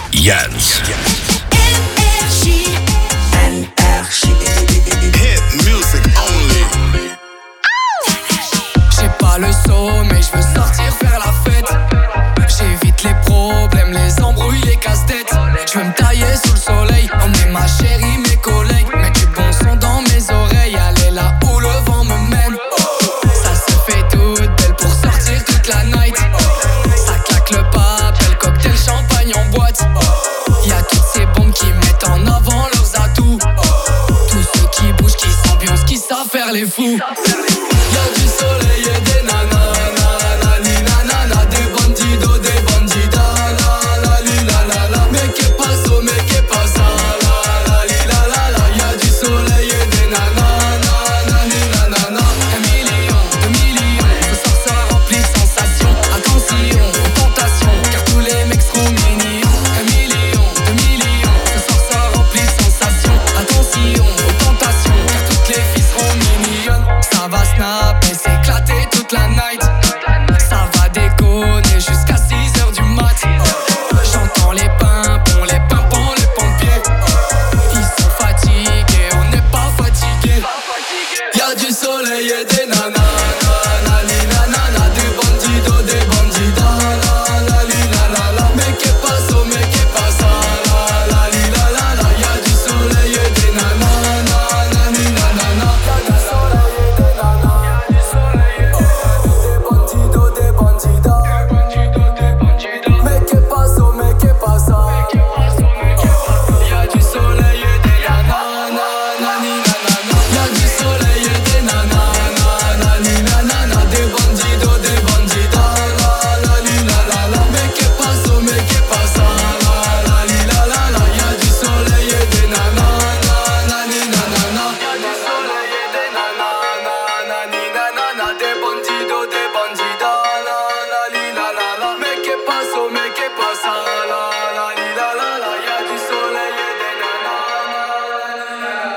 Jens. Hit music only. J'ai pas le sommeil, je veux sortir faire la fête. J'évite les problèmes, les embrouilles, les casse-têtes. Je veux me tailler sous le soleil, emmener ma chérie, mes collègues. Mettre du bon son dans mes oreilles, aller là où le vent me mène. Ça se fait toute belle pour sortir toute la night. Ça claque le papel, cocktail, champagne en boîte. Y'a toutes ces bombes qui mettent en avant leurs atouts. Tous ceux qui bougent, qui s'ambiancent, qui savent faire les fous.